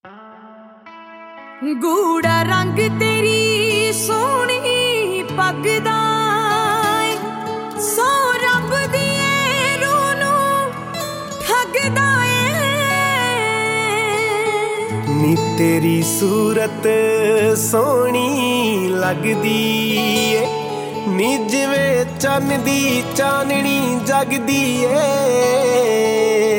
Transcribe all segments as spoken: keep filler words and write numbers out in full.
गूड़ा रंग तेरी सोहनी पग दा सौ रब दिए रूह नूं ठगदा नी तेरी सूरत सोहनी लगदी ए नी जिवें चन्न दी चाननी जगदी ए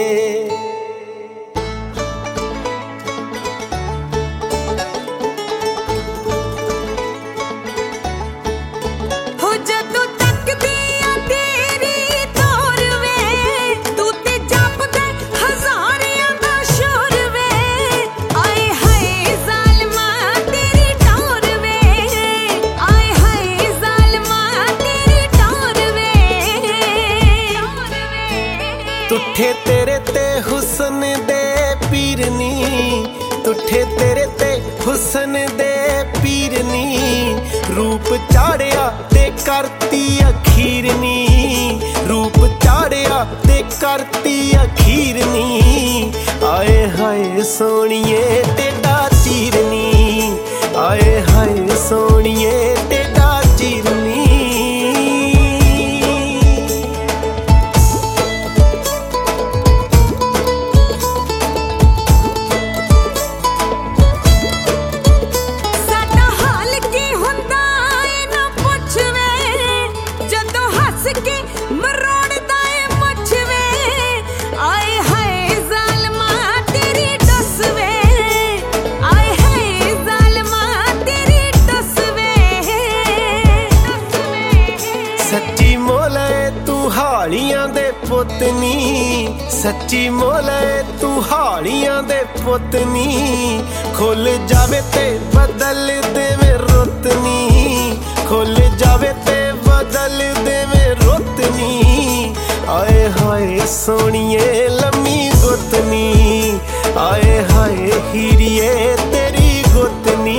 तुठे तेरे ते हुसन दे पीरनी तुठे तेरे ते हुसन दे पीरनी रूप चाड़िया ते करती अखीरनी रूप चाड़िया ते करती अखीरनी आए हाय सोनिए तेरा चीरनी आए हाय सोनिए तेरा चीरनी सच्ची मोल तू हालियां दे पुतनी सच्ची मोल तू हालियां दे पुतनी खुल जावे ते बदल देवे रुतनी खुल जावे ते बदल देवे रुतनी आए हाय सोनिए लम्मी गुतनी आए हाय हीरिए तेरी गुतनी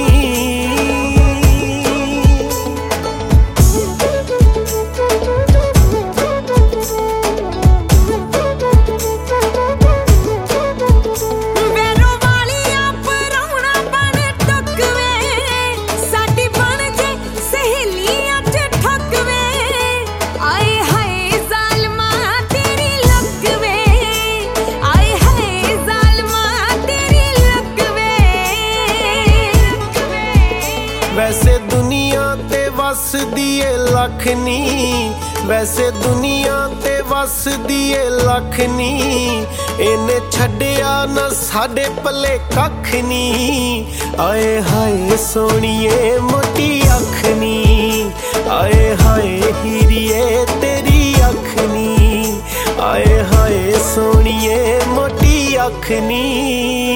वैसे दुनिया ते वस दिए लखनी वैसे दुनिया ते वस दिए लखनी इन्ने छड्डिया ना साडे पल्ले कख नी आए हाय सोनिए मोटी अखनी आए हाय हीरिए तेरी अखनी आए हाय सोनिए मोटी अखनी।